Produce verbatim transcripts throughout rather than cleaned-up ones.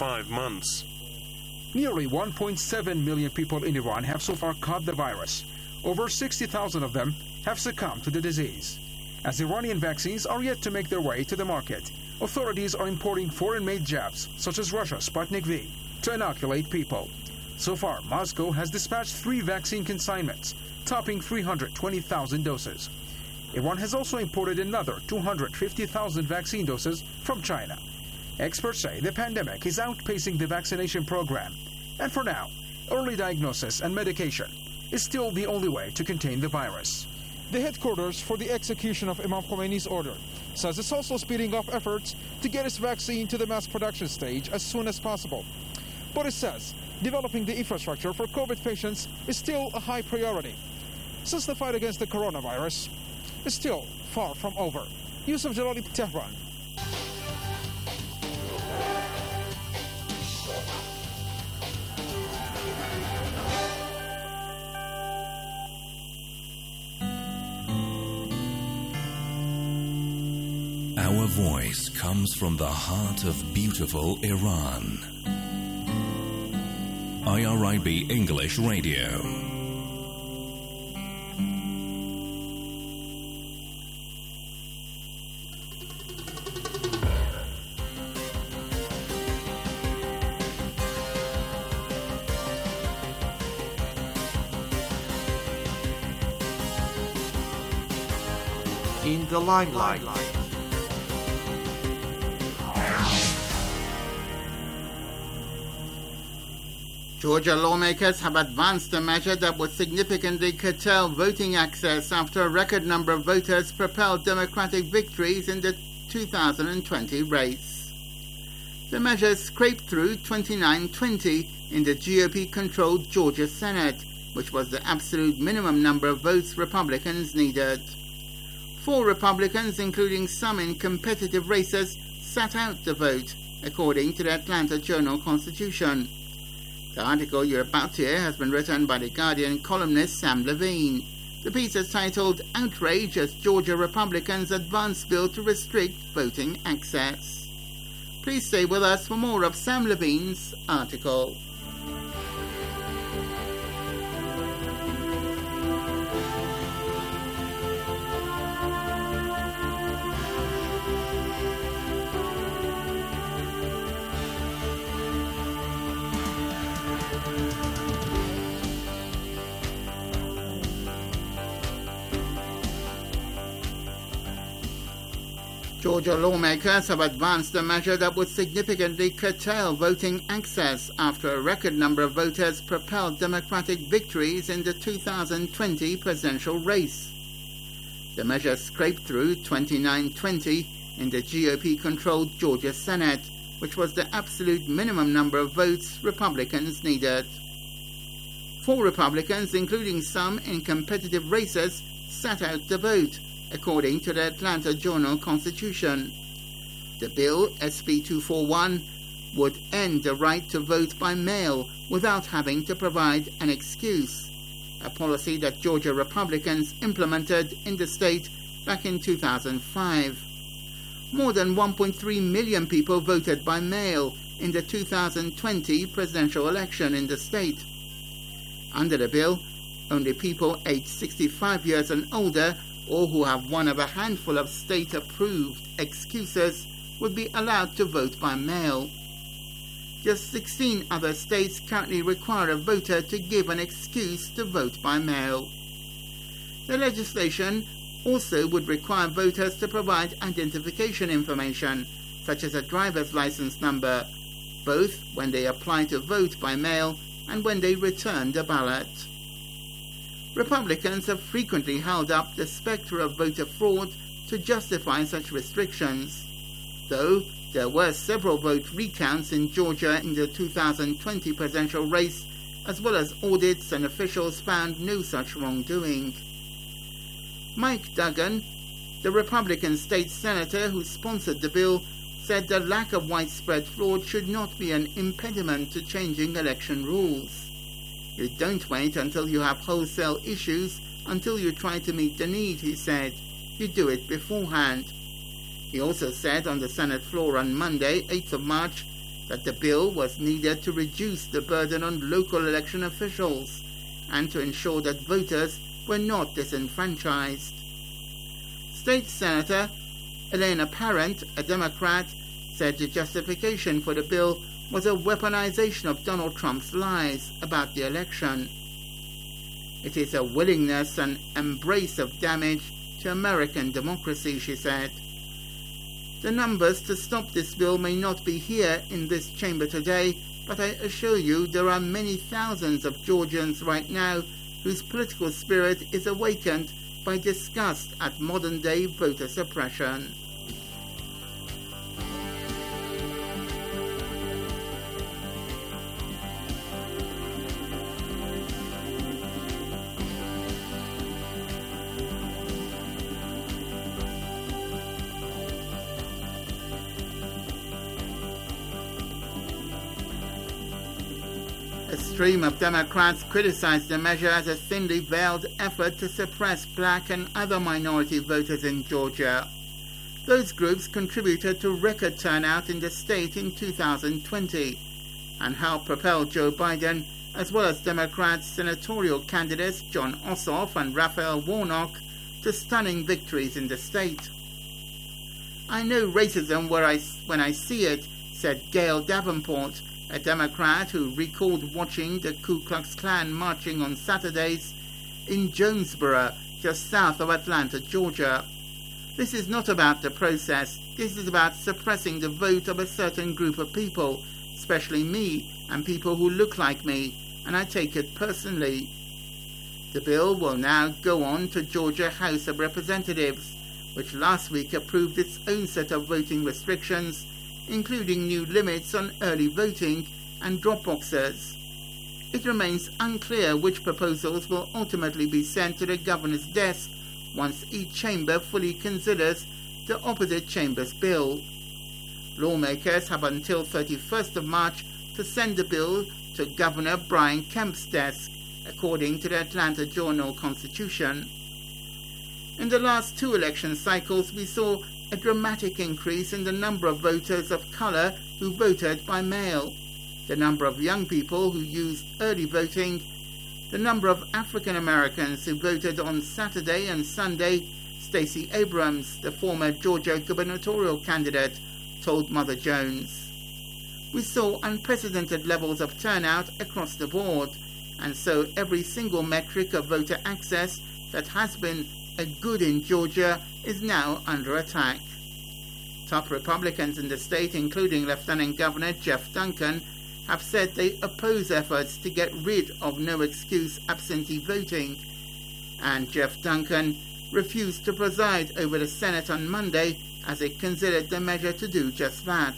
five months. Nearly one point seven million people in Iran have so far caught the virus. Over sixty thousand of them have succumbed to the disease. As Iranian vaccines are yet to make their way to the market, authorities are importing foreign-made jabs, such as Russia's Sputnik V, to inoculate people. So far, Moscow has dispatched three vaccine consignments, topping three hundred twenty thousand doses. Iran has also imported another two hundred fifty thousand vaccine doses from China. Experts say the pandemic is outpacing the vaccination program, and for now, early diagnosis and medication is still the only way to contain the virus. The headquarters for the execution of Imam Khomeini's order says it's also speeding up efforts to get its vaccine to the mass production stage as soon as possible. But it says developing the infrastructure for COVID patients is still a high priority, since the fight against the coronavirus is still far from over. Yusuf Jalali, Tehran. Our voice comes from the heart of beautiful Iran. I R I B English Radio. In the limelight. Georgia lawmakers have advanced a measure that would significantly curtail voting access after a record number of voters propelled Democratic victories in the two thousand twenty race. The measure scraped through twenty-nine twenty in the G O P-controlled Georgia Senate, which was the absolute minimum number of votes Republicans needed. Four Republicans, including some in competitive races, sat out the vote, according to the Atlanta Journal-Constitution. The article you're about to hear has been written by The Guardian columnist Sam Levine. The piece is titled "Outrage as Georgia Republicans Advance Bill to Restrict Voting Access." Please stay with us for more of Sam Levine's article. Georgia lawmakers have advanced a measure that would significantly curtail voting access after a record number of voters propelled Democratic victories in the two thousand twenty presidential race. The measure scraped through twenty-nine twenty in the G O P-controlled Georgia Senate, which was the absolute minimum number of votes Republicans needed. Four Republicans, including some in competitive races, sat out the vote, according to the Atlanta Journal-Constitution. The bill, S B two forty-one, would end the right to vote by mail without having to provide an excuse, a policy that Georgia Republicans implemented in the state back in two thousand five. More than one point three million people voted by mail in the two thousand twenty presidential election in the state. Under the bill, only people aged sixty-five years and older or who have one of a handful of state-approved excuses would be allowed to vote by mail. Just sixteen other states currently require a voter to give an excuse to vote by mail. The legislation also would require voters to provide identification information, such as a driver's license number, both when they apply to vote by mail and when they return the ballot. Republicans have frequently held up the spectre of voter fraud to justify such restrictions, though there were several vote recounts in Georgia in the two thousand twenty presidential race, as well as audits and officials found no such wrongdoing. Mike Duggan, the Republican state senator who sponsored the bill, said the lack of widespread fraud should not be an impediment to changing election rules. You don't wait until you have wholesale issues until you try to meet the need, he said. You do it beforehand. He also said on the Senate floor on Monday, eighth of March, that the bill was needed to reduce the burden on local election officials and to ensure that voters were not disenfranchised. State Senator Elena Parent, a Democrat, said the justification for the bill was a weaponization of Donald Trump's lies about the election. It is a willingness and embrace of damage to American democracy, she said. The numbers to stop this bill may not be here in this chamber today, but I assure you there are many thousands of Georgians right now whose political spirit is awakened by disgust at modern-day voter suppression. A stream of Democrats criticized the measure as a thinly veiled effort to suppress black and other minority voters in Georgia. Those groups contributed to record turnout in the state in two thousand twenty and helped propel Joe Biden, as well as Democrats senatorial candidates Jon Ossoff and Raphael Warnock, to stunning victories in the state. I know racism where I, when I see it, said Gail Davenport, a Democrat who recalled watching the Ku Klux Klan marching on Saturdays in Jonesboro, just south of Atlanta, Georgia. This is not about the process. This is about suppressing the vote of a certain group of people, especially me and people who look like me, and I take it personally. The bill will now go on to Georgia House of Representatives, which last week approved its own set of voting restrictions, including new limits on early voting and drop boxes. It remains unclear which proposals will ultimately be sent to the governor's desk once each chamber fully considers the opposite chamber's bill. Lawmakers have until thirty-first of March to send the bill to Governor Brian Kemp's desk, according to the Atlanta Journal-Constitution. In the last two election cycles, we saw a dramatic increase in the number of voters of color who voted by mail, the number of young people who used early voting, the number of African Americans who voted on Saturday and Sunday. Stacey Abrams, the former Georgia gubernatorial candidate, told Mother Jones. We saw unprecedented levels of turnout across the board, and so every single metric of voter access that has been a good in Georgia is now under attack. Top Republicans in the state, including Lieutenant Governor Jeff Duncan, have said they oppose efforts to get rid of no-excuse absentee voting, and Jeff Duncan refused to preside over the Senate on Monday as it considered the measure to do just that.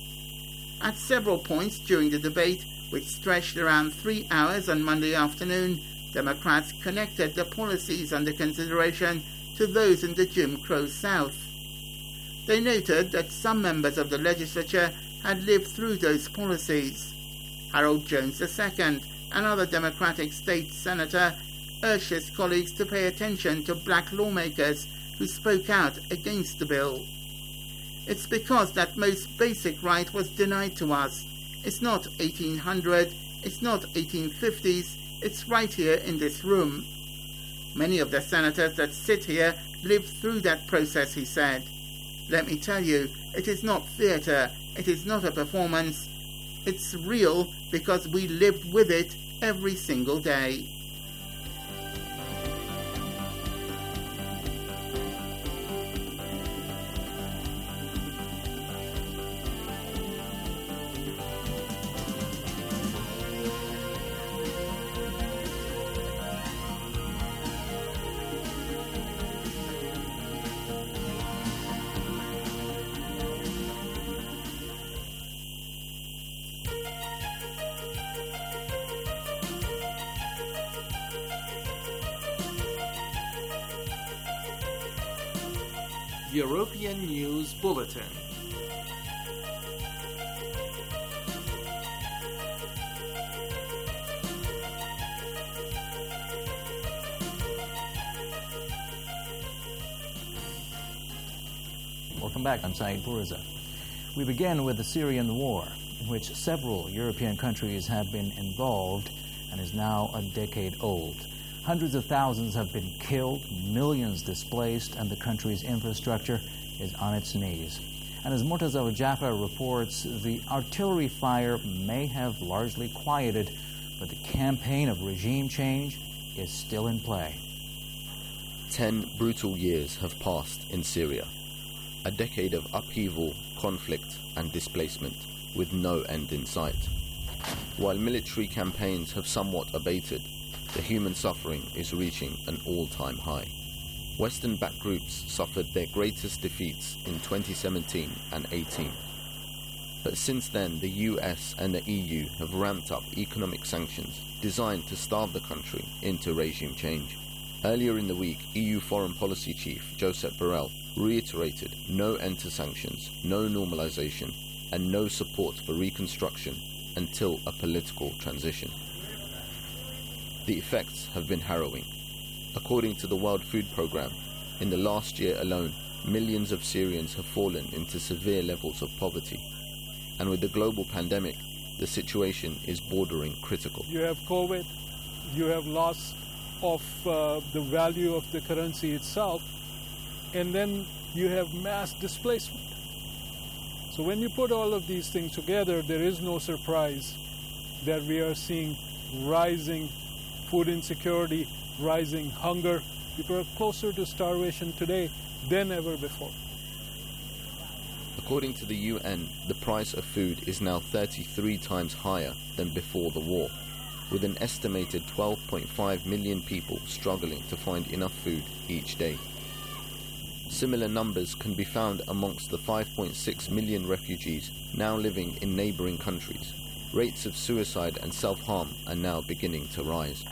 At several points during the debate, which stretched around three hours on Monday afternoon, Democrats connected the policies under consideration to those in the Jim Crow South. They noted that some members of the legislature had lived through those policies. Harold Jones the Second, another Democratic state senator, urged his colleagues to pay attention to black lawmakers who spoke out against the bill. It's because that most basic right was denied to us. It's not eighteen hundred, it's not eighteen fifties, it's right here in this room. Many of the senators that sit here lived through that process, he said. Let me tell you, it is not theatre, it is not a performance. It's real because we lived with it every single day. European News Bulletin. Welcome back. I'm Saeed Puriza. We begin with the Syrian war. in which several European countries have been involved and is now a decade old. Hundreds of thousands have been killed, millions displaced, and the country's infrastructure is on its knees. And as Murtaza Jaffa reports, the artillery fire may have largely quieted, but the campaign of regime change is still in play. Ten brutal years have passed in Syria, a decade of upheaval, conflict and displacement with no end in sight. While military campaigns have somewhat abated, the human suffering is reaching an all-time high. Western-backed groups suffered their greatest defeats in twenty seventeen and eighteen. But since then, the U S and the E U have ramped up economic sanctions designed to starve the country into regime change. Earlier in the week, E U Foreign Policy Chief Josep Borrell reiterated no end to sanctions, no normalization, and no support for reconstruction until a political transition. The effects have been harrowing. According to the World Food Programme, in the last year alone, millions of Syrians have fallen into severe levels of poverty. And with the global pandemic, the situation is bordering critical. You have COVID, you have loss of uh, the value of the currency itself, and then you have mass displacement. So when you put all of these things together, there is no surprise that we are seeing rising food insecurity, rising hunger. People are closer to starvation today than ever before. According to the U N, the price of food is now thirty-three times higher than before the war, with an estimated twelve point five million people struggling to find enough food each day. Similar numbers can be found amongst the five point six million refugees now living in neighbouring countries. Rates of suicide and self-harm are now beginning to rise.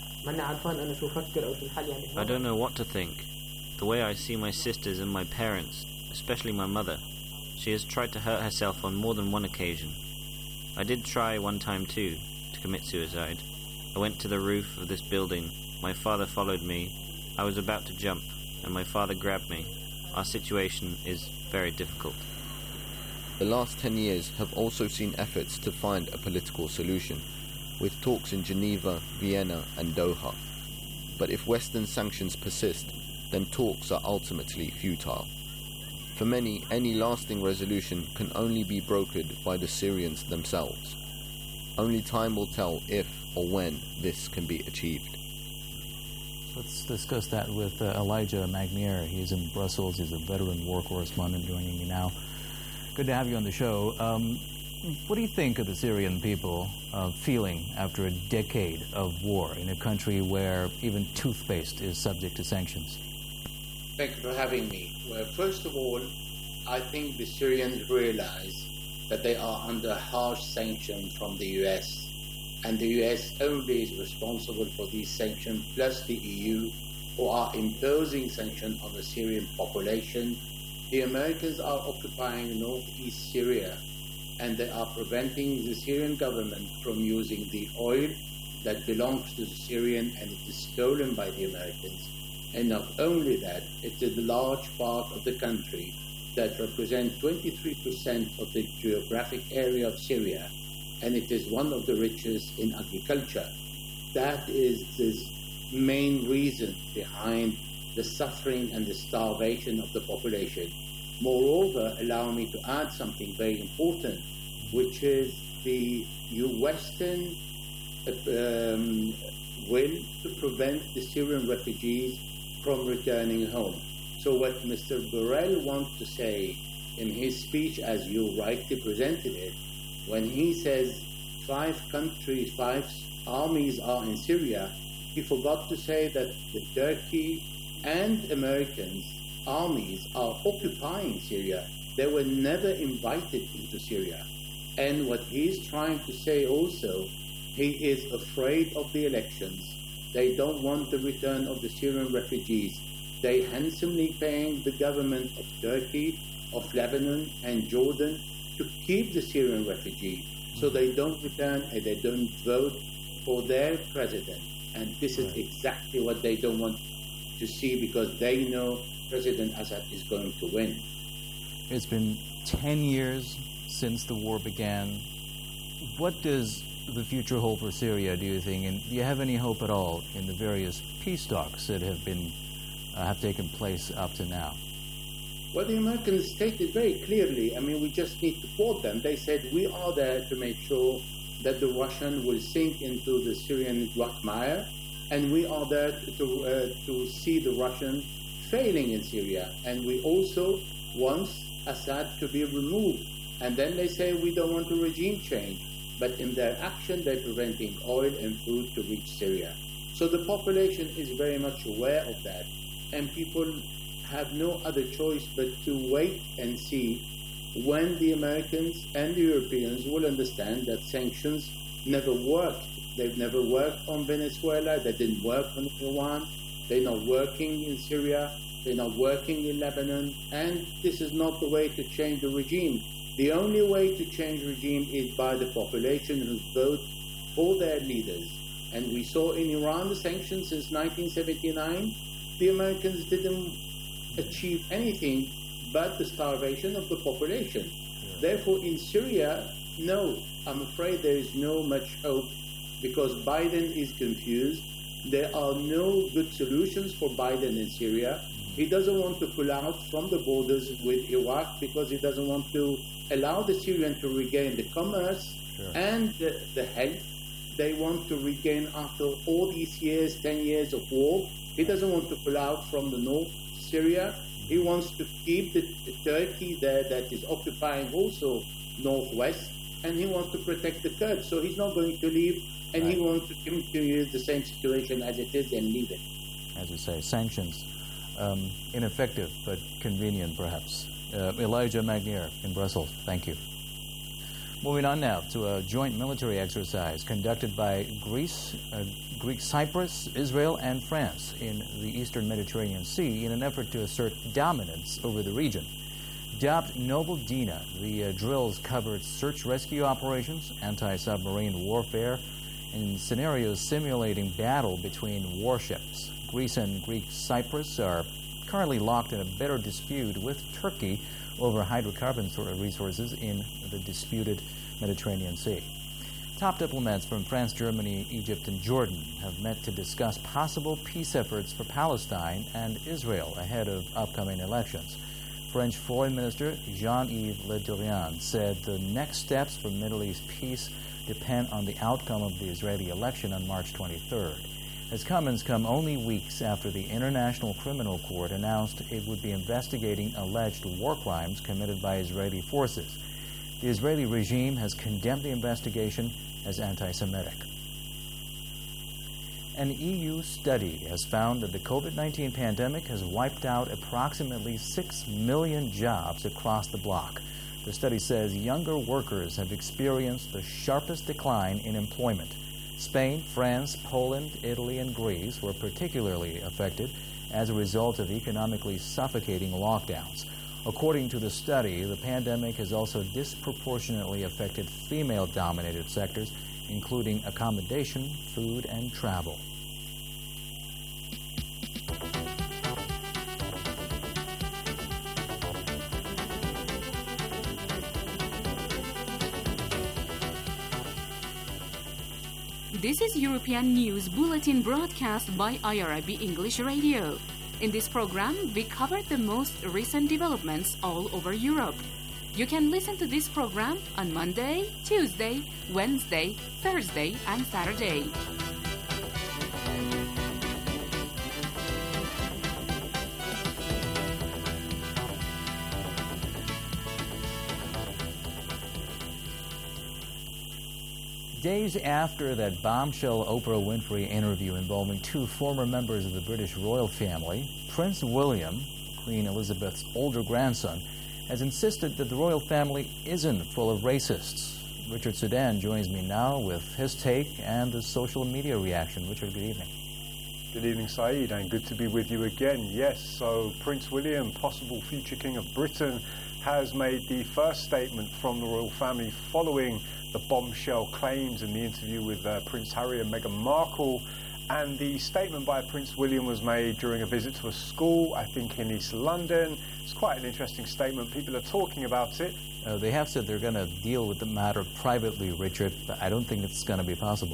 I don't know what to think. The way I see my sisters and my parents, especially my mother, she has tried to hurt herself on more than one occasion. I did try one time too, to commit suicide. I went to the roof of this building. My father followed me. I was about to jump, and my father grabbed me. Our situation is very difficult. The last ten years have also seen efforts to find a political solution, with talks in Geneva, Vienna and Doha. But if Western sanctions persist, then talks are ultimately futile. For many, any lasting resolution can only be brokered by the Syrians themselves. Only time will tell if or when this can be achieved. Let's discuss that with uh, Elijah Magnier. He's in Brussels. He's a veteran war correspondent joining me now. Good to have you on the show. Um, what do you think of the Syrian people uh, feeling after a decade of war in a country where even toothpaste is subject to sanctions? Thank you for having me. Well, first of all, I think the Syrians realize that they are under harsh sanctions from the U S, and the U S only is responsible for these sanctions, plus the E U, who are imposing sanctions on the Syrian population. The Americans are occupying northeast Syria, and they are preventing the Syrian government from using the oil that belongs to the Syrian, and it is stolen by the Americans. And not only that, it is a large part of the country that represents twenty-three percent of the geographic area of Syria, and it is one of the richest in agriculture. That is the main reason behind the suffering and the starvation of the population. Moreover, allow me to add something very important, which is the Western um, will to prevent the Syrian refugees from returning home. So what Mister Borrell wants to say in his speech, as you rightly presented it, when he says five countries, five armies are in Syria, he forgot to say that the Turkey and Americans armies are occupying Syria. They were never invited into Syria. And what he's trying to say also, he is afraid of the elections. They don't want the return of the Syrian refugees. They handsomely paying the government of Turkey, of Lebanon and Jordan to keep the Syrian refugees so they don't return and they don't vote for their president. And this is exactly what they don't want to see, because they know President Assad is going to win. It's been ten years since the war began. what does the future hold for Syria, do you think? And do you have any hope at all in the various peace talks that have been uh, have taken place up to now? Well, the Americans stated very clearly, I mean, we just need to quote them. They said, we are there to make sure that the Russian will sink into the Syrian quagmire, and we are there to, uh, to see the Russian failing in Syria. And we also want Assad to be removed. And then they say, we don't want a regime change. But in their action, they're preventing oil and food to reach Syria. So the population is very much aware of that. And people have no other choice but to wait and see when the Americans and the Europeans will understand that sanctions never worked. They've never worked on Venezuela. They didn't work on Iran. They're not working in Syria. They're not working in Lebanon. And this is not the way to change the regime. The only way to change regime is by the population who vote for their leaders. And we saw in Iran the sanctions since nineteen seventy-nine. The Americans didn't achieve anything but the starvation of the population. Yeah. Therefore, in Syria, no, I'm afraid there is no much hope because Biden is confused. There are no good solutions for Biden in Syria. He doesn't want to pull out from the borders with Iraq because he doesn't want to allow the Syrians to regain the commerce sure. and the, the health they want to regain after all these years, ten years of war. He doesn't want to pull out from the north Syria. He wants to keep the, the Turkey there that is occupying also northwest, and he wants to protect the Kurds. So he's not going to leave, and right. he wants to continue the same situation as it is and leave it. As you say, sanctions, um, ineffective but convenient perhaps. Uh, Elijah Magnier in Brussels, thank you. Moving on now to a joint military exercise conducted by Greece, uh, Greek Cyprus, Israel, and France in the eastern Mediterranean Sea in an effort to assert dominance over the region. Dubbed Noble Dina, the uh, drills covered search-rescue operations, anti-submarine warfare, and scenarios simulating battle between warships. Greece and Greek Cyprus are currently locked in a bitter dispute with Turkey over hydrocarbon resources in the disputed Mediterranean Sea. Top diplomats from France, Germany, Egypt, and Jordan have met to discuss possible peace efforts for Palestine and Israel ahead of upcoming elections. French Foreign Minister Jean-Yves Le Drian said the next steps for Middle East peace depend on the outcome of the Israeli election on March twenty-third. His comments come only weeks after the International Criminal Court announced it would be investigating alleged war crimes committed by Israeli forces. The Israeli regime has condemned the investigation as anti-Semitic. An E U study has found that the COVID nineteen pandemic has wiped out approximately six million jobs across the bloc. The study says younger workers have experienced the sharpest decline in employment. Spain, France, Poland, Italy, and Greece were particularly affected as a result of economically suffocating lockdowns. According to the study, the pandemic has also disproportionately affected female-dominated sectors, including accommodation, food, and travel. This is European News Bulletin broadcast by I R I B English Radio. In this program, we cover the most recent developments all over Europe. You can listen to this program on Monday, Tuesday, Wednesday, Thursday, and Saturday. Days after that bombshell Oprah Winfrey interview involving two former members of the British royal family, Prince William, Queen Elizabeth's older grandson, has insisted that the royal family isn't full of racists. Richard Sudan joins me now with his take and the social media reaction. Richard, good evening. Good evening, Saeed, and good to be with you again. Yes, so Prince William, possible future King of Britain, has made the first statement from the royal family following the bombshell claims in the interview with uh, Prince Harry and Meghan Markle. And the statement by Prince William was made during a visit to a school, I think in East London. It's quite an interesting statement. People are talking about it. Uh, they have said they're going to deal with the matter privately, Richard, but I don't think it's going to be possible.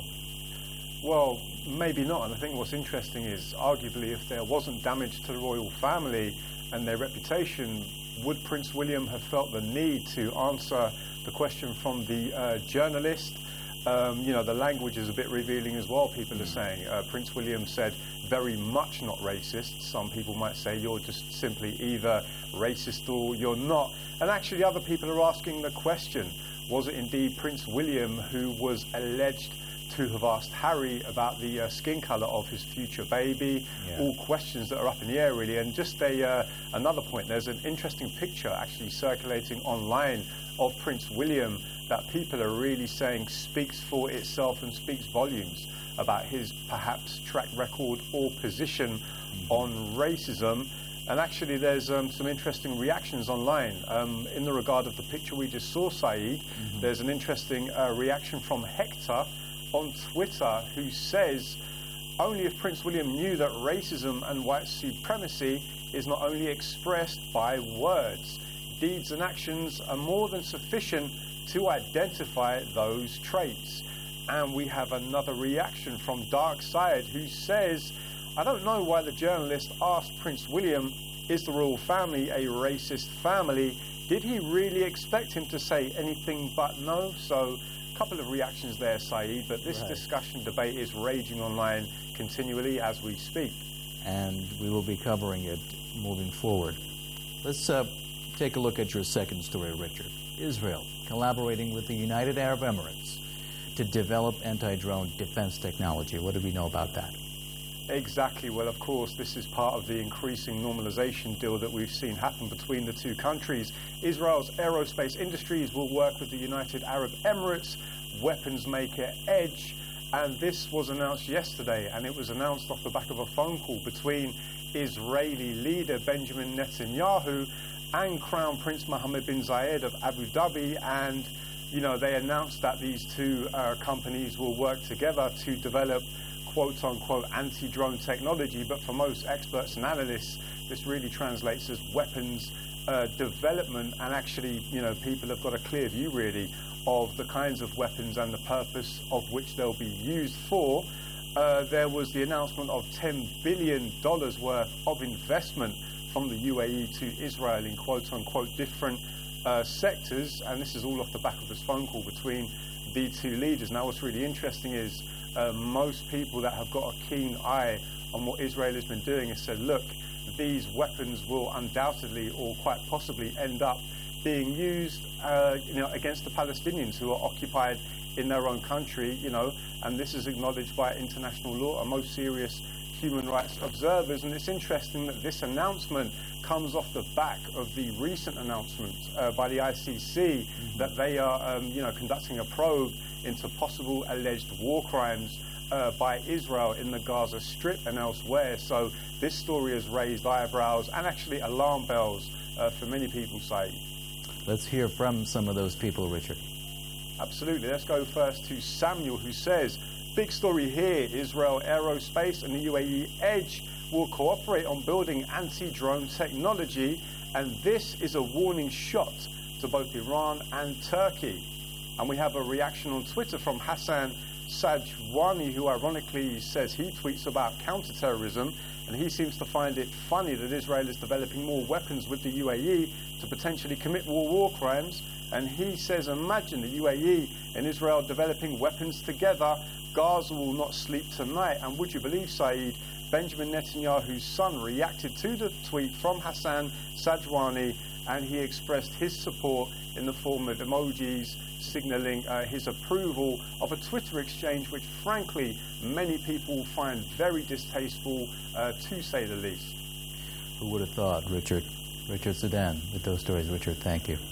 Well, maybe not. And I think what's interesting is, arguably, if there wasn't damage to the royal family and their reputation, would Prince William have felt the need to answer the question from the uh, journalist? Um, you know, the language is a bit revealing as well, people are saying. Uh, Prince William said, very much not racist. Some people might say you're just simply either racist or you're not. And actually other people are asking the question, was it indeed Prince William who was alleged to have asked Harry about the uh, skin colour of his future baby? Yeah. All questions that are up in the air, really. And just a uh, another point, there's an interesting picture actually circulating online of Prince William that people are really saying speaks for itself and speaks volumes about his perhaps track record or position mm-hmm. on racism. And actually there's um, some interesting reactions online. Um, in the regard of the picture we just saw, Saeed, mm-hmm. there's an interesting uh, reaction from Hector on Twitter, who says, only if Prince William knew that racism and white supremacy is not only expressed by words, deeds and actions are more than sufficient to identify those traits. And we have another reaction from Dark Side, who says, I don't know why the journalist asked Prince William, is the royal family a racist family? Did he really expect him to say anything but no? So a couple of reactions there, Saeed, but this right. discussion debate is raging online continually as we speak. And we will be covering it moving forward. Let's uh, take a look at your second story, Richard. Israel collaborating with the United Arab Emirates to develop anti-drone defense technology. What do we know about that? Exactly. Well, of course, this is part of the increasing normalization deal that we've seen happen between the two countries. Israel's aerospace industries will work with the United Arab Emirates weapons maker Edge, and this was announced yesterday, and it was announced off the back of a phone call between Israeli leader Benjamin Netanyahu and Crown Prince Mohammed bin Zayed of Abu Dhabi. And you know, they announced that these two uh, companies will work together to develop quote-unquote anti-drone technology, but for most experts and analysts, this really translates as weapons uh, development. And actually, you know, people have got a clear view really of the kinds of weapons and the purpose of which they'll be used for. Uh, there was the announcement of ten billion dollars worth of investment from the U A E to Israel in quote-unquote different uh, sectors, and this is all off the back of this phone call between the two leaders. Now, what's really interesting is Uh, most people that have got a keen eye on what Israel has been doing has said, look, these weapons will undoubtedly or quite possibly end up being used uh, you know, against the Palestinians who are occupied in their own country, you know, and this is acknowledged by international law and most serious human rights observers. And it's interesting that this announcement comes off the back of the recent announcement uh, by the I C C mm-hmm. that they are um, you know, conducting a probe into possible alleged war crimes uh, by Israel in the Gaza Strip and elsewhere. So this story has raised eyebrows and actually alarm bells uh, for many people, say. Let's hear from some of those people, Richard. Absolutely. Let's go first to Samuel, who says, big story here, Israel Aerospace and the U A E Edge will cooperate on building anti-drone technology, and this is a warning shot to both Iran and Turkey. And we have a reaction on Twitter from Hassan Sajwani, who ironically says he tweets about counterterrorism, and he seems to find it funny that Israel is developing more weapons with the U A E to potentially commit war war crimes. And he says, imagine the U A E and Israel developing weapons together. Gaza will not sleep tonight. And would you believe, Saeed, Benjamin Netanyahu's son reacted to the tweet from Hassan Sajwani, and he expressed his support in the form of emojis, signalling uh, his approval of a Twitter exchange which, frankly, many people find very distasteful, uh, to say the least. Who would have thought, Richard? Richard Sudan with those stories. Richard, thank you.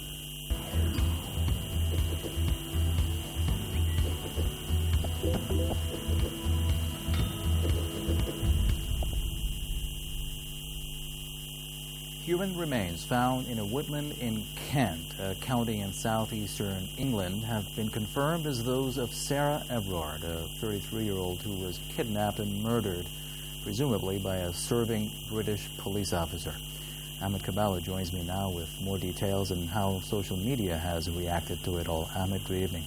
Human remains found in a woodland in Kent, a county in southeastern England, have been confirmed as those of Sarah Everard, a thirty-three-year-old who was kidnapped and murdered, presumably by a serving British police officer. Ahmed Kabbalah joins me now with more details and how social media has reacted to it all. Ahmed, good evening.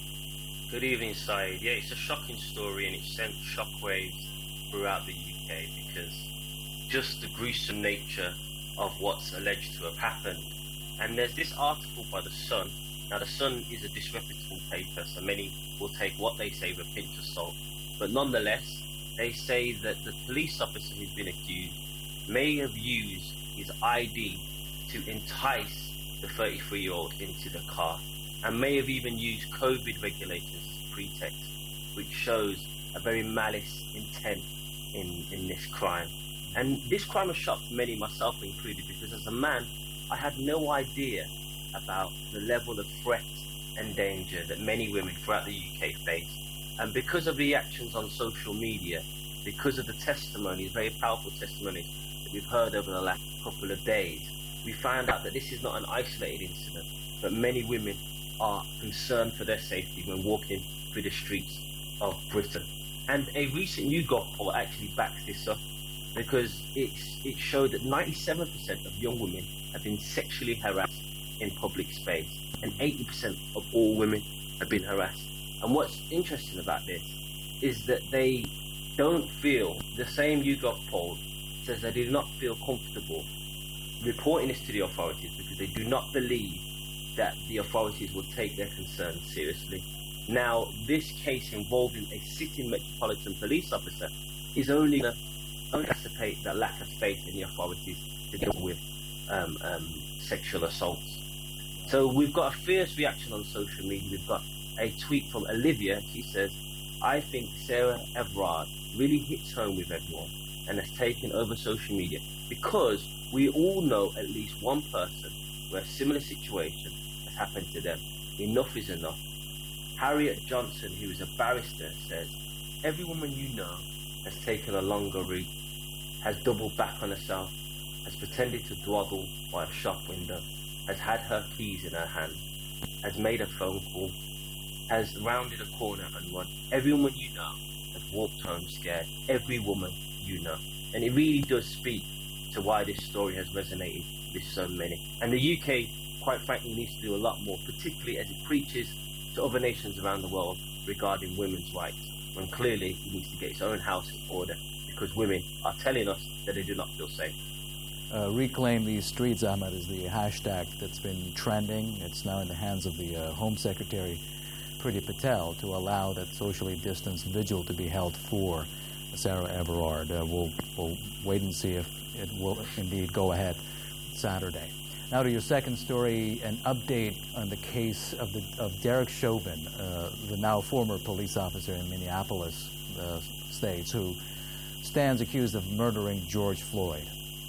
Good evening, Saeed. Yeah, it's a shocking story and it sent shockwaves throughout the U K because just the gruesome nature of what's alleged to have happened. And there's this article by The Sun. Now, The Sun is a disreputable paper, so many will take what they say with a pinch of salt. But nonetheless, they say that the police officer who's been accused may have used his I D to entice the thirty-three-year-old into the car, and may have even used COVID regulations as pretext, which shows a very malice intent in, in this crime. And this crime has shocked many, myself included, because as a man, I had no idea about the level of threat and danger that many women throughout the U K face. And because of the actions on social media, because of the testimonies, very powerful testimonies that we've heard over the last couple of days, we found out that this is not an isolated incident, but many women are concerned for their safety when walking through the streets of Britain. And a recent YouGov poll actually backs this up, because it's, it showed that ninety-seven percent of young women have been sexually harassed in public space, and eighty percent of all women have been harassed. And what's interesting about this is that they don't feel, the same YouGov poll says they do not feel comfortable reporting this to the authorities because they do not believe that the authorities will take their concerns seriously. Now, this case involving a sitting Metropolitan Police officer is only going to anticipate that lack of faith in the authorities to deal with um, um, sexual assaults. So we've got a fierce reaction on social media. We've got a tweet from Olivia. She says, "I think Sarah Everard really hits home with everyone and has taken over social media because we all know at least one person where a similar situation has happened to them. Enough is enough." Harriet Johnson, who is a barrister, says, "Every woman you know has taken a longer route, has doubled back on herself, has pretended to dawdle by a shop window, has had her keys in her hand, has made a phone call, has rounded a corner and run. Every woman you know has walked home scared. Every woman you know." And it really does speak to why this story has resonated with so many. And the U K, quite frankly, needs to do a lot more, particularly as it preaches to other nations around the world regarding women's rights, when clearly it needs to get its own house in order, because women are telling us that they do not feel safe. Uh, Reclaim These Streets, Ahmed, is the hashtag that's been trending. It's now in the hands of the uh, Home Secretary, Priti Patel, to allow that socially distanced vigil to be held for Sarah Everard. Uh, we'll, we'll wait and see if it will indeed go ahead Saturday. Now to your second story, an update on the case of the of Derek Chauvin, uh, the now former police officer in Minneapolis uh, States, who stands accused of murdering George Floyd.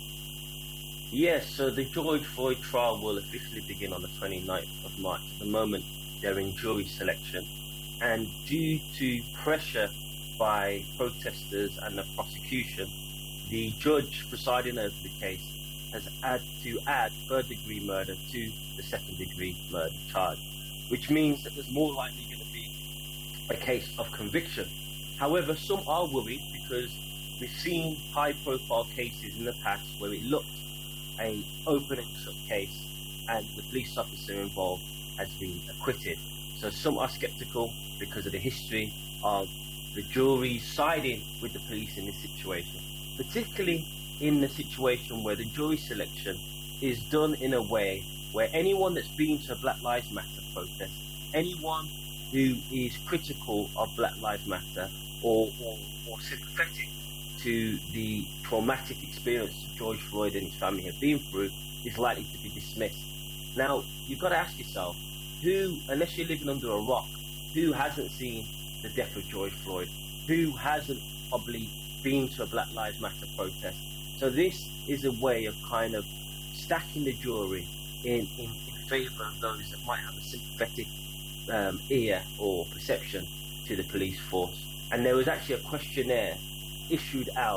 Yes, so the George Floyd trial will officially begin on the twenty-ninth of March. At the moment, they're in jury selection. And due to pressure by protesters and the prosecution, the judge presiding over the case has had to add third-degree murder to the second-degree murder charge, which means that there's more likely going to be a case of conviction. However, some are worried because we've seen high-profile cases in the past where it looked an open and shut case and the police officer involved has been acquitted. So some are skeptical because of the history of the jury siding with the police in this situation, particularly in the situation where the jury selection is done in a way where anyone that's been to a Black Lives Matter protest, anyone who is critical of Black Lives Matter or, or, or sympathetic to the traumatic experience George Floyd and his family have been through, is likely to be dismissed. Now, you've got to ask yourself, who, unless you're living under a rock, who hasn't seen the death of George Floyd? Who hasn't probably been to a Black Lives Matter protest? So this is a way of kind of stacking the jury in, in, in favour of those that might have a sympathetic um, ear or perception to the police force. And there was actually a questionnaire issued out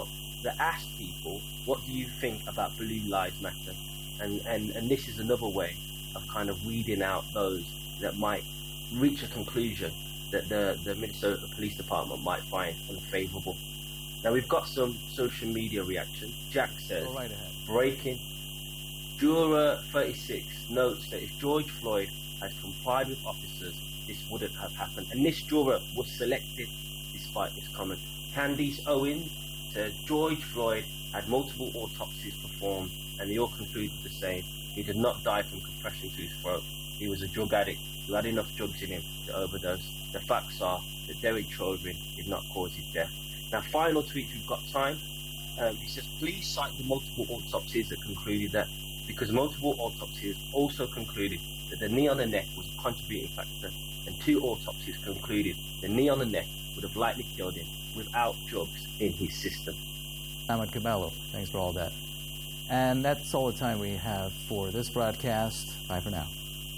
that asked people, what do you think about Blue Lives Matter? And, and, and this is another way of kind of weeding out those that might reach a conclusion that the, the Minnesota Police Department might find unfavorable. Now we've got some social media reaction. Jack says, Go right ahead. Breaking. Juror thirty-six notes that if George Floyd had complied with officers, this wouldn't have happened. And this juror was selected despite this comment. Candice Owens said George Floyd had multiple autopsies performed and they all concluded the same. He did not die from compression to his throat. He was a drug addict who had enough drugs in him to overdose. The facts are that Derek Chauvin did not cause his death. Now, final tweet, we've got time. Um, he says, please cite the multiple autopsies that concluded that, because multiple autopsies also concluded that the knee on the neck was a contributing factor, and two autopsies concluded the knee on the neck would have likely killed him without drugs in his system. Ahmed Cabello, thanks for all that. And that's all the time we have for this broadcast. Bye for now.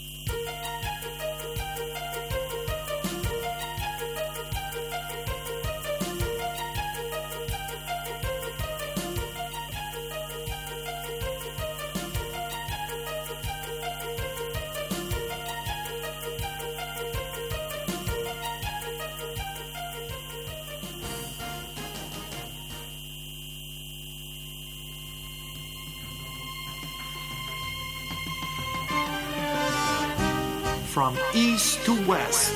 From east to west,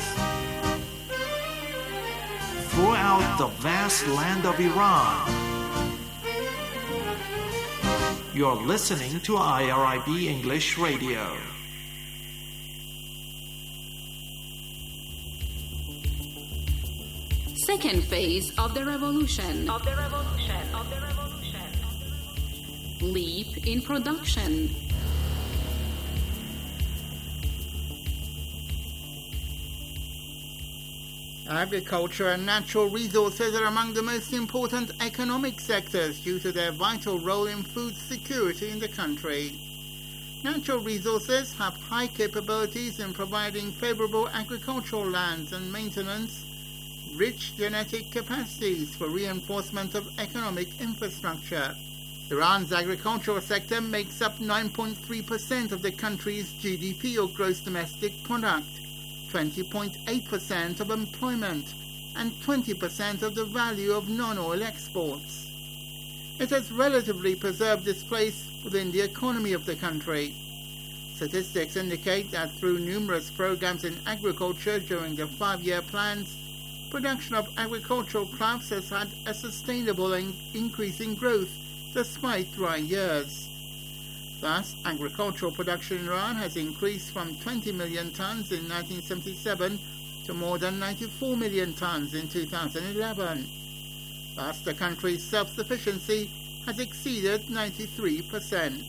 throughout the vast land of Iran, you're listening to I R I B English Radio. Second phase of the revolution. Of the revolution. Of the revolution. Leap in production. Agriculture and natural resources are among the most important economic sectors due to their vital role in food security in the country. Natural resources have high capabilities in providing favorable agricultural lands and maintenance, rich genetic capacities for reinforcement of economic infrastructure. Iran's agricultural sector makes up nine point three percent of the country's G D P or gross domestic product, twenty point eight percent of employment, and twenty percent of the value of non-oil exports. It has relatively preserved its place within the economy of the country. Statistics indicate that through numerous programs in agriculture during the five-year plans, production of agricultural crops has had a sustainable and increasing growth despite dry years. Thus, agricultural production in Iran has increased from twenty million tons in nineteen seventy-seven to more than ninety-four million tons in two thousand eleven. Thus, the country's self-sufficiency has exceeded ninety-three percent.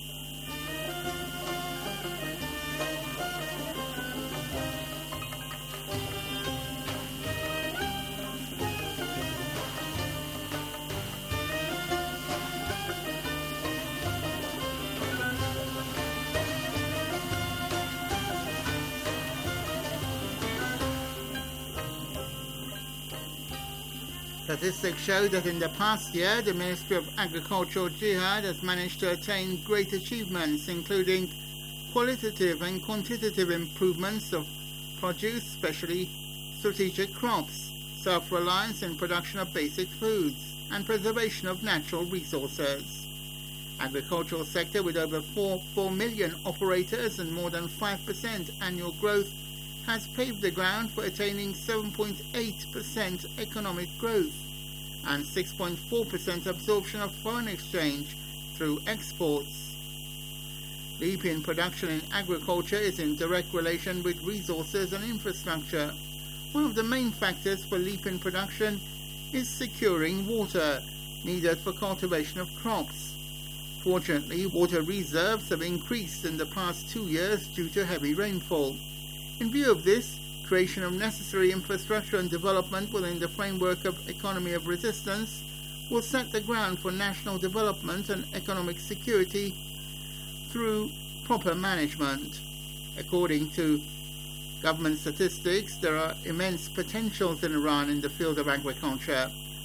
Statistics show that in the past year, the Ministry of Agricultural Jihad has managed to attain great achievements, including qualitative and quantitative improvements of produce, especially strategic crops, self-reliance in production of basic foods, and preservation of natural resources. Agricultural sector with over four, four million operators and more than five percent annual growth has paved the ground for attaining seven point eight percent economic growth and six point four percent absorption of foreign exchange through exports. Leap in production in agriculture is in direct relation with resources and infrastructure. One of the main factors for leap in production is securing water needed for cultivation of crops. Fortunately, water reserves have increased in the past two years due to heavy rainfall. In view of this, creation of necessary infrastructure and development within the framework of economy of resistance will set the ground for national development and economic security through proper management. According to government statistics, there are immense potentials in Iran in the field of agriculture.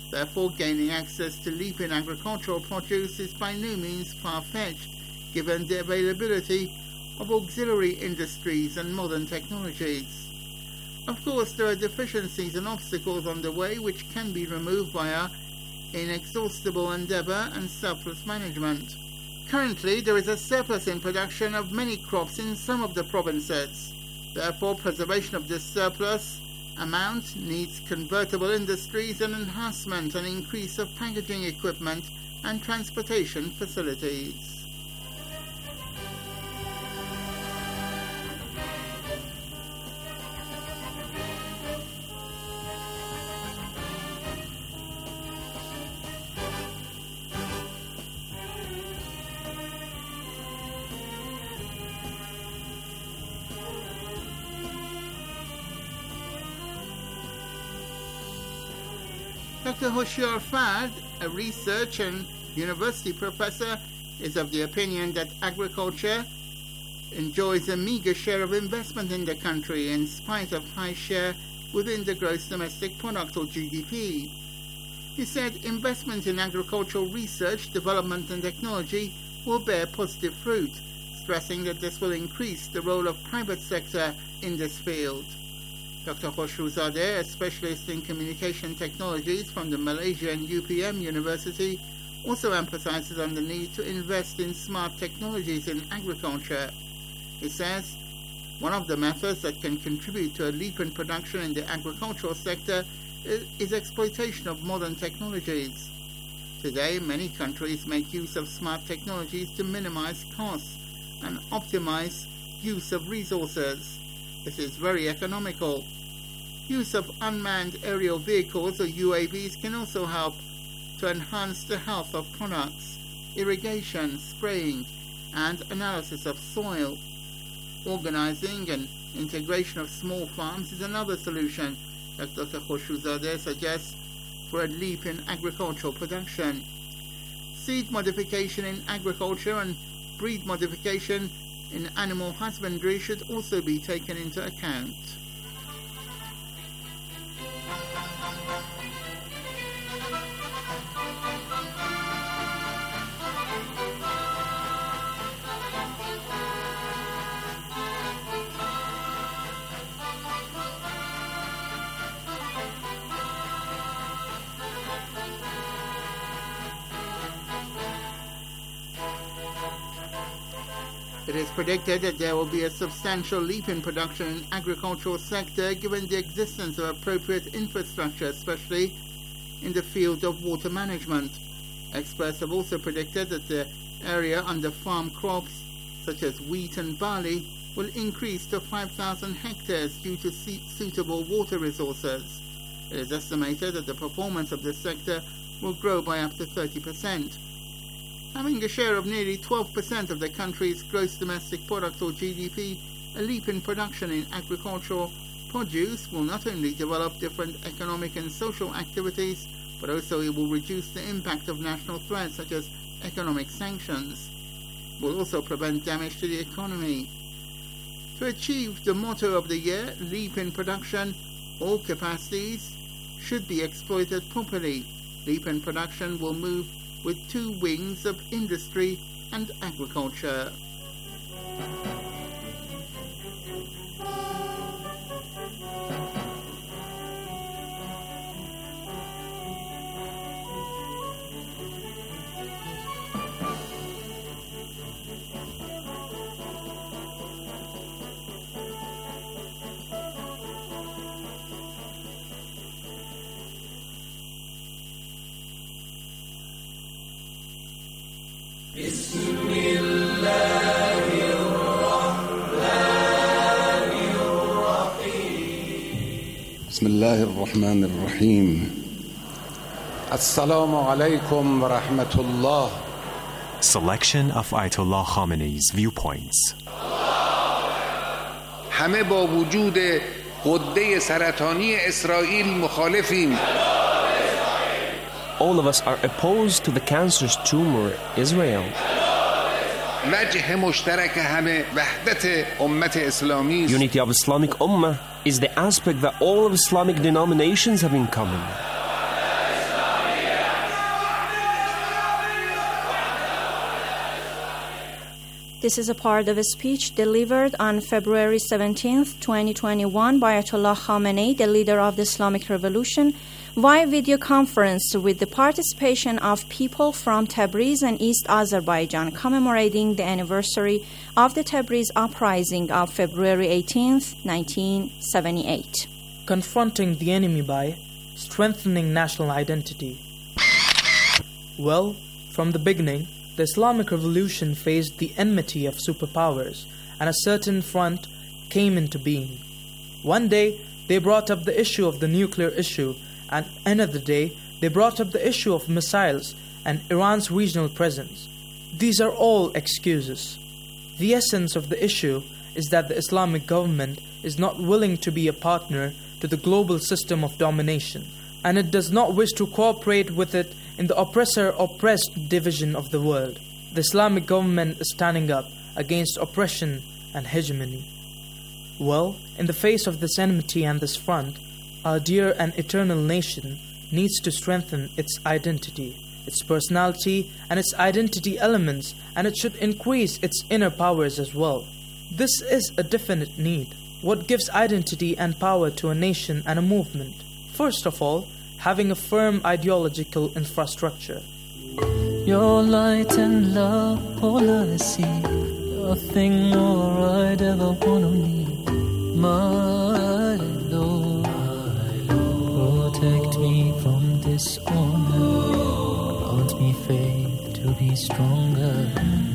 Therefore, gaining access to leap-in agricultural produce is by no means far-fetched, given the availability of auxiliary industries and modern technologies. Of course, there are deficiencies and obstacles on the way which can be removed via inexhaustible endeavour and selfless management. Currently, there is a surplus in production of many crops in some of the provinces. Therefore, preservation of this surplus amount needs convertible industries and enhancement and increase of packaging equipment and transportation facilities. Doctor Hoshiar Fad, a research and university professor, is of the opinion that agriculture enjoys a meagre share of investment in the country in spite of high share within the gross domestic product or G D P. He said investment in agricultural research, development and technology will bear positive fruit, stressing that this will increase the role of private sector in this field. Doctor Khosrowzadeh, a specialist in communication technologies from the Malaysian U P M University, also emphasizes on the need to invest in smart technologies in agriculture. He says, one of the methods that can contribute to a leap in production in the agricultural sector is exploitation of modern technologies. Today, many countries make use of smart technologies to minimize costs and optimize use of resources. This is very economical. Use of unmanned aerial vehicles or U A Vs can also help to enhance the health of products, irrigation, spraying, and analysis of soil. Organizing and integration of small farms is another solution that Doctor Khosrowzadeh suggests for a leap in agricultural production. Seed modification in agriculture and breed modification in animal husbandry should also be taken into account. It is predicted that there will be a substantial leap in production in the agricultural sector given the existence of appropriate infrastructure, especially in the field of water management. Experts have also predicted that the area under farm crops, such as wheat and barley, will increase to five thousand hectares due to suitable water resources. It is estimated that the performance of this sector will grow by up to thirty percent. Having a share of nearly twelve percent of the country's gross domestic product or G D P, a leap in production in agricultural produce will not only develop different economic and social activities, but also it will reduce the impact of national threats such as economic sanctions. It will also prevent damage to the economy. To achieve the motto of the year, leap in production, all capacities should be exploited properly. Leap in production will move with two wings of industry and agriculture. بسم الله الرحمن الرحيم بسم الله الرحمن الرحيم السلام عليكم ورحمة الله. Selection of Ayatollah Khamenei's viewpoints. همه با وجود غده سرطانی اسرائیل مخالفیم. All of us are opposed to the cancerous tumor, Israel. وجه مشترک همه وحدت امت اسلامی. Unity of Islamic Ummah is the aspect that all of Islamic denominations have in common. This is a part of a speech delivered on February seventeenth, twenty twenty-one by Ayatollah Khamenei, the leader of the Islamic Revolution, via video conference with the participation of people from Tabriz and East Azerbaijan, commemorating the anniversary of the Tabriz uprising of February eighteenth, nineteen seventy-eight. Confronting the enemy by strengthening national identity. Well, from the beginning, the Islamic Revolution faced the enmity of superpowers, and a certain front came into being. One day, they brought up the issue of the nuclear issue, and another day, they brought up the issue of missiles and Iran's regional presence. These are all excuses. The essence of the issue is that the Islamic government is not willing to be a partner to the global system of domination, and it does not wish to cooperate with it in the oppressor-oppressed division of the world. The Islamic government is standing up against oppression and hegemony. Well, in the face of this enmity and this front, our dear and eternal nation needs to strengthen its identity, its personality and its identity elements, and it should increase its inner powers as well. This is a definite need. What gives identity and power to a nation and a movement? First of all, having a firm ideological infrastructure. Your light and love, all I see, nothing more I'd ever wanna need. My Lord, protect me from dishonor, grant me faith to be stronger.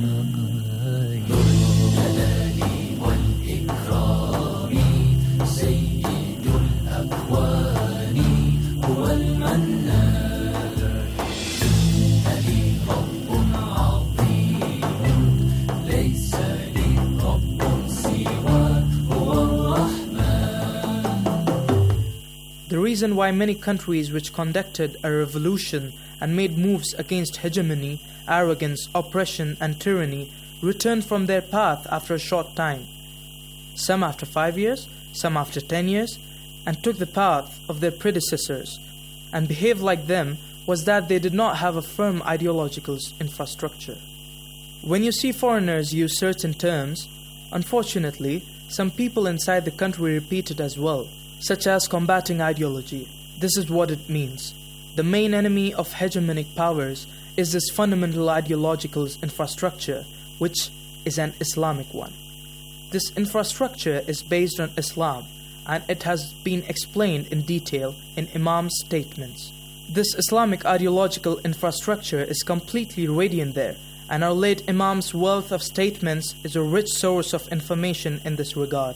The reason why many countries which conducted a revolution and made moves against hegemony, arrogance, oppression and tyranny returned from their path after a short time, some after five years, some after ten years, and took the path of their predecessors, and behaved like them, was that they did not have a firm ideological infrastructure. When you see foreigners use certain terms, unfortunately, some people inside the country repeat it as well, such as combating ideology. This is what it means. The main enemy of hegemonic powers is this fundamental ideological infrastructure, which is an Islamic one. This infrastructure is based on Islam, and it has been explained in detail in Imam's statements. This Islamic ideological infrastructure is completely radiant there, and our late Imam's wealth of statements is a rich source of information in this regard.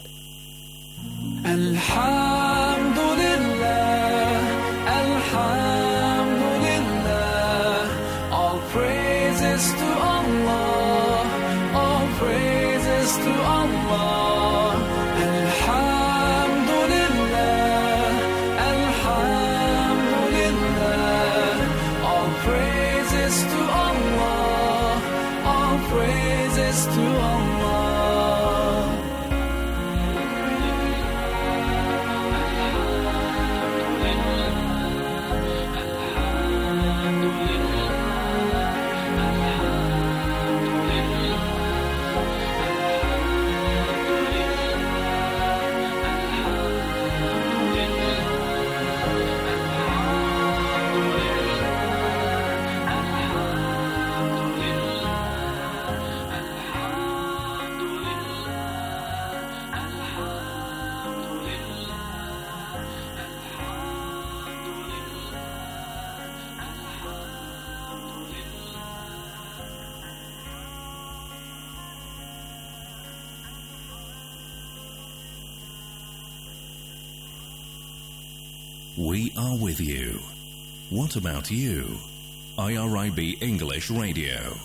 Alhamdulillah, Alhamdulillah, all praises to Allah, all praises to Allah. Alhamdulillah, Alhamdulillah, all praises to Allah, all praises to Allah. We are with you. What about you? I R I B English Radio.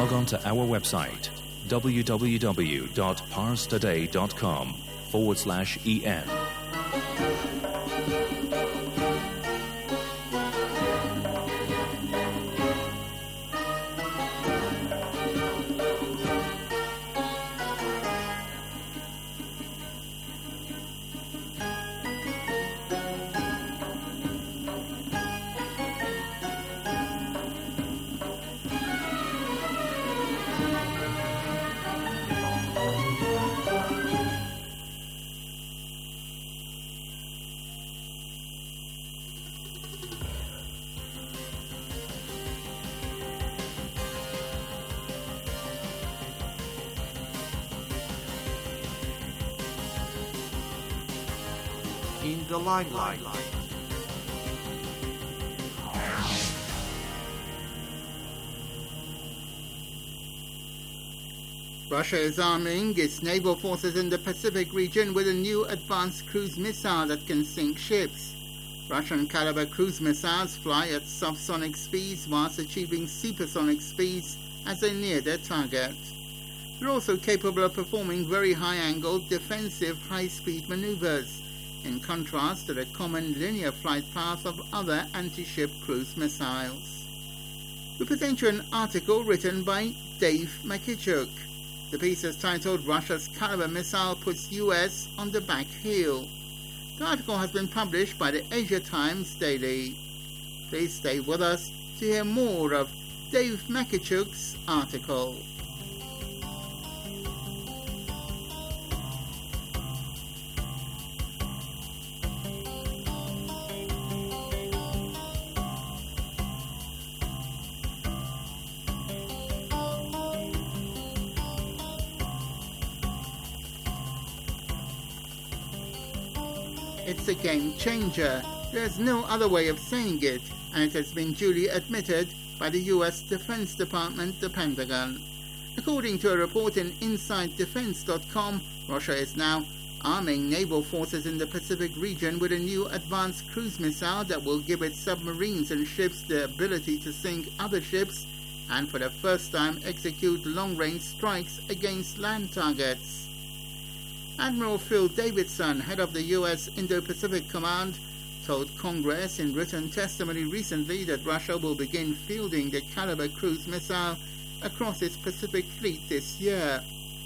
log on to our website www.parstoday.com forward slash en. In the limelight. Russia is arming its naval forces in the Pacific region with a new advanced cruise missile that can sink ships. Russian caliber cruise missiles fly at subsonic speeds whilst achieving supersonic speeds as they near their target. They're also capable of performing very high-angled defensive high-speed maneuvers, in contrast to the common linear flight path of other anti-ship cruise missiles. We present you an article written by Dave Makichuk. The piece is titled Russia's Caliber Missile Puts U S on the Back Heel. The article has been published by the Asia Times Daily. Please stay with us to hear more of Dave Makichuk's article. It's a game changer. There's no other way of saying it, and it has been duly admitted by the U S Defense Department, the Pentagon. According to a report in Inside Defense dot com, Russia is now arming naval forces in the Pacific region with a new advanced cruise missile that will give its submarines and ships the ability to sink other ships and for the first time execute long-range strikes against land targets. Admiral Phil Davidson, head of the U S Indo-Pacific Command, told Congress in written testimony recently that Russia will begin fielding the Caliber cruise missile across its Pacific fleet this year,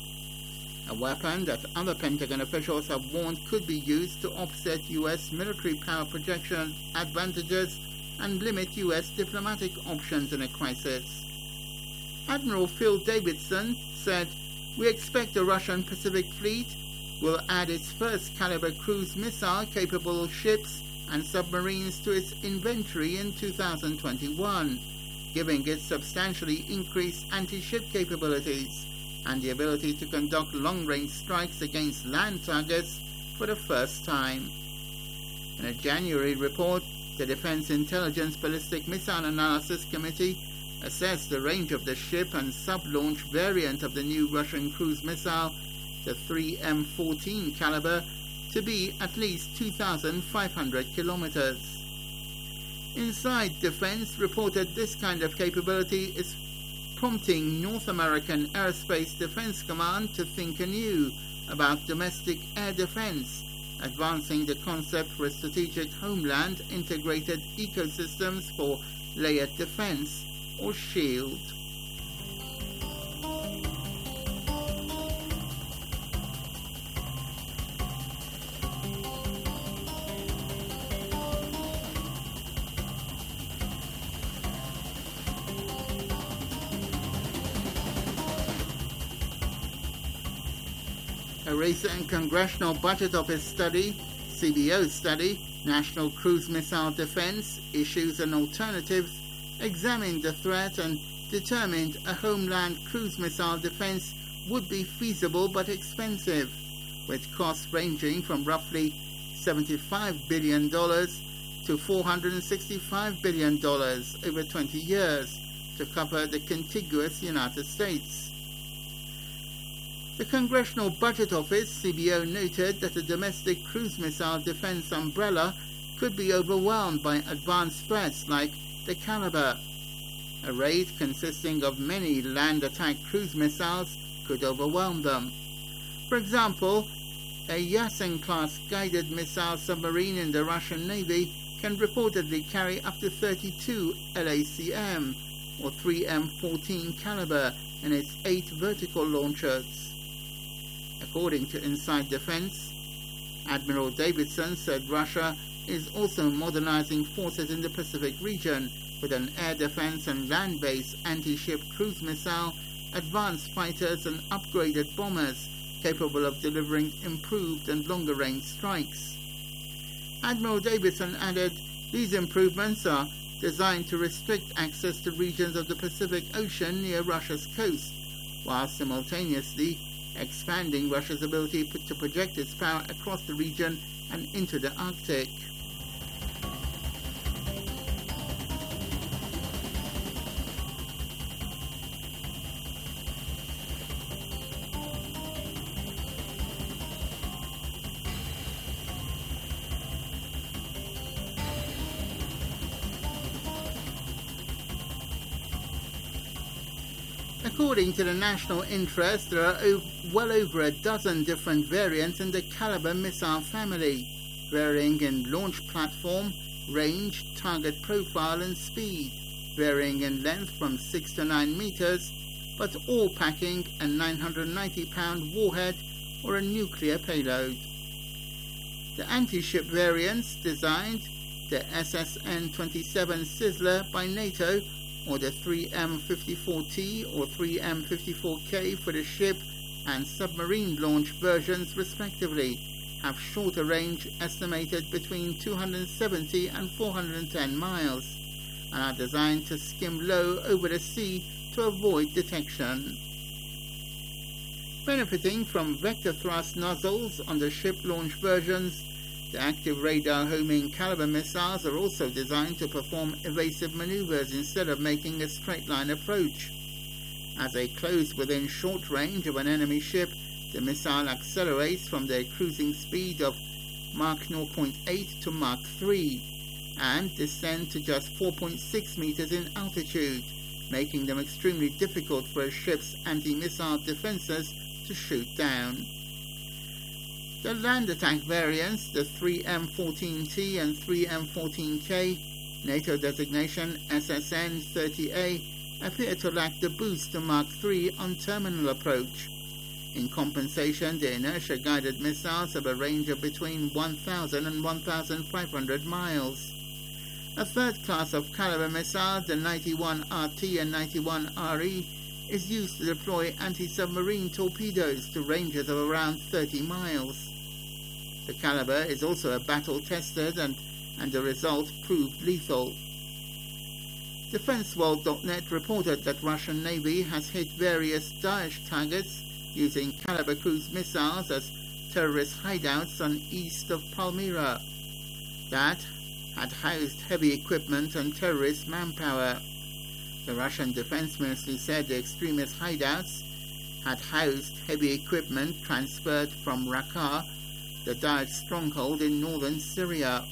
a weapon that other Pentagon officials have warned could be used to offset U S military power projection advantages and limit U S diplomatic options in a crisis. Admiral Phil Davidson said, "We expect the Russian Pacific Fleet will add its first Caliber cruise missile-capable ships and submarines to its inventory in two thousand twenty-one, giving it substantially increased anti-ship capabilities and the ability to conduct long-range strikes against land targets for the first time." In a January report, the Defense Intelligence Ballistic Missile Analysis Committee assessed the range of the ship and sub-launch variant of the new Russian cruise missile, the three M fourteen caliber, to be at least two thousand five hundred kilometers. Inside Defense reported this kind of capability is prompting North American Aerospace Defense Command to think anew about domestic air defense, advancing the concept for a strategic homeland integrated ecosystems for layered defense, or SHIELD. A recent Congressional Budget Office study, C B O study, National Cruise Missile Defense, Issues and Alternatives, examined the threat and determined a homeland cruise missile defense would be feasible but expensive, with costs ranging from roughly seventy-five billion dollars to four hundred sixty-five billion dollars over twenty years to cover the contiguous United States. The Congressional Budget Office, C B O, noted that the domestic cruise missile defense umbrella could be overwhelmed by advanced threats like the Caliber. A raid consisting of many land attack cruise missiles could overwhelm them. For example, a Yasen-class guided missile submarine in the Russian Navy can reportedly carry up to thirty-two L A C M, or three M fourteen caliber, in its eight vertical launchers. According to Inside Defense, Admiral Davidson said Russia is also modernizing forces in the Pacific region with an air defense and land-based anti-ship cruise missile, advanced fighters and upgraded bombers capable of delivering improved and longer-range strikes. Admiral Davidson added, these improvements are designed to restrict access to regions of the Pacific Ocean near Russia's coast, while simultaneously expanding Russia's ability to project its power across the region and into the Arctic. According to the National Interest, there are o- well over a dozen different variants in the Caliber missile family, varying in launch platform, range, target profile and speed, varying in length from six to nine meters, but all packing a nine hundred ninety pound warhead or a nuclear payload. The anti-ship variants designed, the S S N twenty-seven Sizzler by NATO, or the three M fifty-four T or three M fifty-four K for the ship and submarine launch versions respectively, have shorter range estimated between two hundred seventy and four hundred ten miles, and are designed to skim low over the sea to avoid detection. Benefiting from vector thrust nozzles on the ship launch versions, the active radar homing Caliber missiles are also designed to perform evasive maneuvers instead of making a straight-line approach. As they close within short range of an enemy ship, the missile accelerates from their cruising speed of Mach zero point eight to Mach three and descend to just four point six meters in altitude, making them extremely difficult for a ship's anti-missile defenses to shoot down. The land attack variants, the three M fourteen T and three M fourteen K, NATO designation S S N thirty A, appear to lack the boost to Mach three on terminal approach. In compensation, the inertia-guided missiles have a range of between one thousand and one thousand five hundred miles. A third class of Caliber missiles, the ninety-one R T and ninety-one R E, is used to deploy anti-submarine torpedoes to ranges of around thirty miles. The Caliber is also a battle-tested and, and the result proved lethal. Defenseworld dot net reported that Russian Navy has hit various Daesh targets using Caliber cruise missiles as terrorist hideouts on east of Palmyra. That had housed heavy equipment and terrorist manpower. The Russian Defense Ministry said the extremist hideouts had housed heavy equipment transferred from Raqqa, the Daesh stronghold in northern Syria.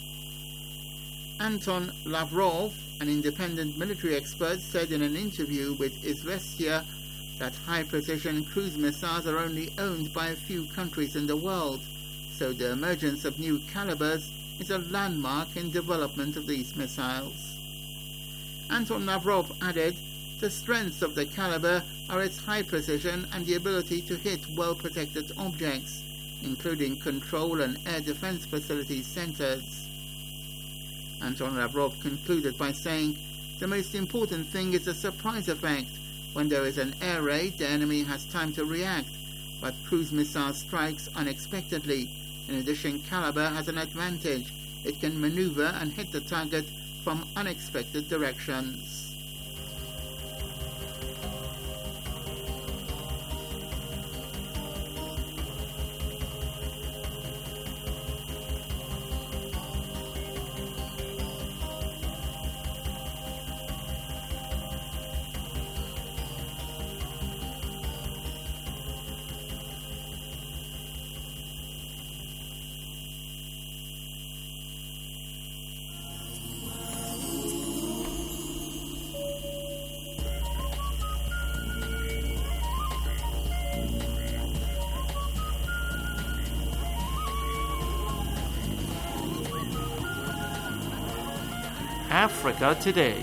Anton Lavrov, an independent military expert, said in an interview with Izvestia that high-precision cruise missiles are only owned by a few countries in the world, so the emergence of new calibers is a landmark in development of these missiles. Anton Lavrov added, the strengths of the Caliber are its high precision and the ability to hit well-protected objects, including control and air defense facilities centers. Anton Lavrov concluded by saying, the most important thing is the surprise effect. When there is an air raid, the enemy has time to react, but cruise missile strikes unexpectedly. In addition, Caliber has an advantage. It can maneuver and hit the target from unexpected directions. Africa Today.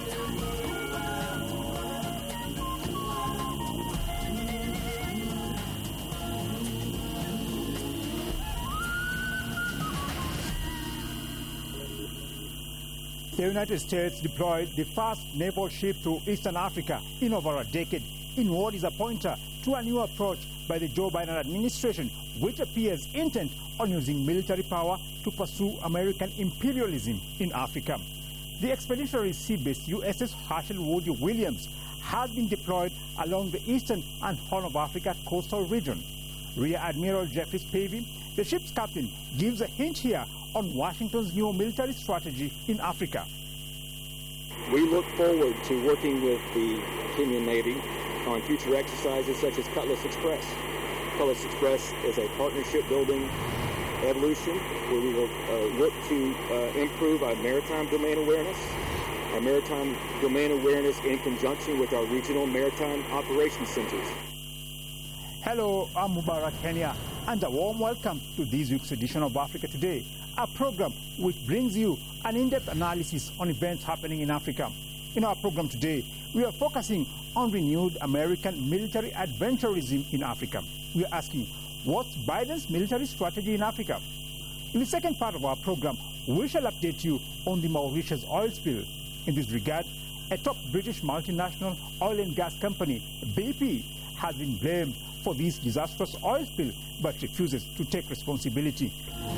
The United States deployed the first naval ship to Eastern Africa in over a decade in what is a pointer to a new approach by the Joe Biden administration, which appears intent on using military power to pursue American imperialism in Africa. The expeditionary sea-based U S S Herschel Woodrow Williams has been deployed along the eastern and Horn of Africa coastal region. Rear Admiral Jeffrey Spivey, the ship's captain, gives a hint here on Washington's new military strategy in Africa. We look forward to working with the Kenyan Navy on future exercises such as Cutlass Express. Cutlass Express is a partnership-building evolution where we will uh, work to uh, improve our maritime domain awareness, our maritime domain awareness in conjunction with our regional maritime operations centers. Hello, I'm Mubarak Kenya, and a warm welcome to this week's edition of Africa Today, a program which brings you an in-depth analysis on events happening in Africa. In our program today, we are focusing on renewed American military adventurism in Africa. We are asking, what's Biden's military strategy in Africa? In the second part of our program, we shall update you on the Mauritius oil spill. In this regard, a top British multinational oil and gas company, B P, has been blamed for this disastrous oil spill, but refuses to take responsibility.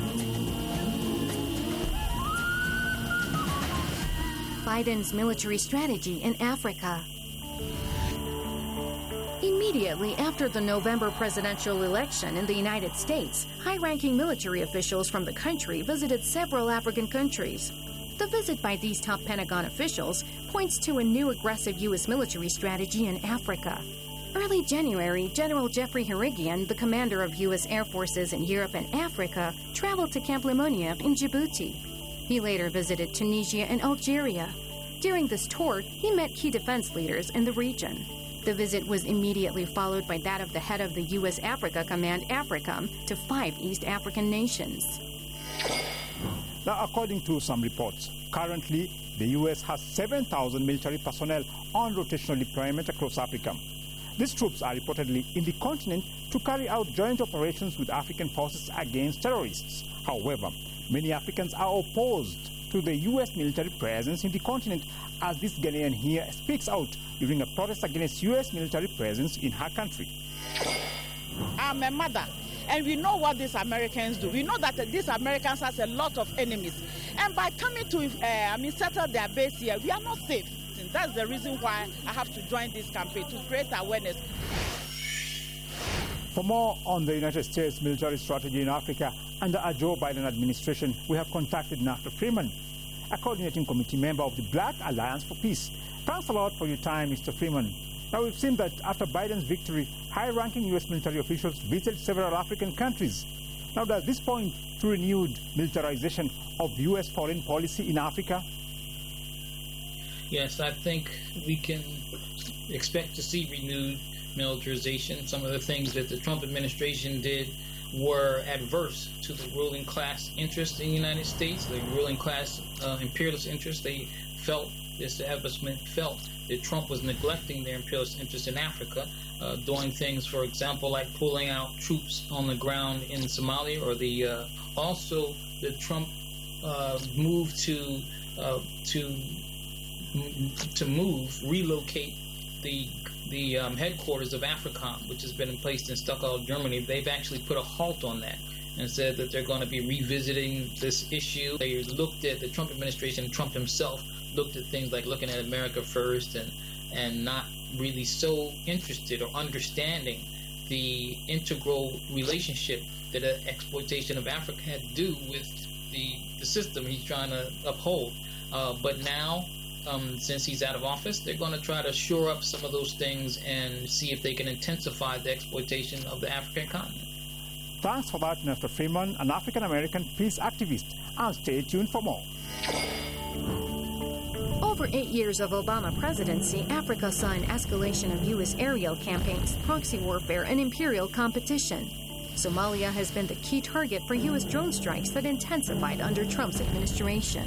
Biden's military strategy in Africa. Immediately after the November presidential election in the United States, high-ranking military officials from the country visited several African countries. The visit by these top Pentagon officials points to a new aggressive U S military strategy in Africa. Early January, General Jeffrey Harigian, the commander of U S Air Forces in Europe and Africa, traveled to Camp Lemonnier in Djibouti. He later visited Tunisia and Algeria. During this tour, he met key defense leaders in the region. The visit was immediately followed by that of the head of the U S Africa Command, AFRICOM, to five East African nations. Now, according to some reports, currently the U S has seven thousand military personnel on rotational deployment across Africa. These troops are reportedly in the continent to carry out joint operations with African forces against terrorists. However, many Africans are opposed to the U S military presence in the continent, as this Ghanaian here speaks out during a protest against U S military presence in her country. I'm a mother, and we know what these Americans do. We know that these Americans have a lot of enemies, and by coming to, uh, I mean, settle their base here, we are not safe. And that's the reason why I have to join this campaign, to create awareness. For more on the United States military strategy in Africa under a Joe Biden administration, we have contacted Nafta Freeman, a coordinating committee member of the Black Alliance for Peace. Thanks a lot for your time, Mister Freeman. Now, we've seen that after Biden's victory, high-ranking U S military officials visited several African countries. Now, does this point to renewed militarization of U S foreign policy in Africa? Yes, I think we can expect to see renewed militarization. Some of the things that the Trump administration did were adverse to the ruling class interest in the United States, the ruling class uh, imperialist interest. They felt, the establishment felt, that Trump was neglecting their imperialist interest in Africa, uh, doing things, for example, like pulling out troops on the ground in Somalia, or the uh, also the Trump uh, move to uh, to to move, relocate the the um, headquarters of AFRICOM, which has been placed in Stockholm, Germany. They've actually put a halt on that and said that they're going to be revisiting this issue. They looked at the Trump administration, Trump himself looked at things like looking at America first, and and not really so interested or understanding the integral relationship that an exploitation of Africa had to do with the, the system he's trying to uphold. Uh, but now, Um, since he's out of office, they're going to try to shore up some of those things and see if they can intensify the exploitation of the African continent. Thanks for that, Mister Freeman, an African-American peace activist. And stay tuned for more. Over eight years of Obama presidency, Africa saw an escalation of U S aerial campaigns, proxy warfare, and imperial competition. Somalia has been the key target for U S drone strikes that intensified under Trump's administration.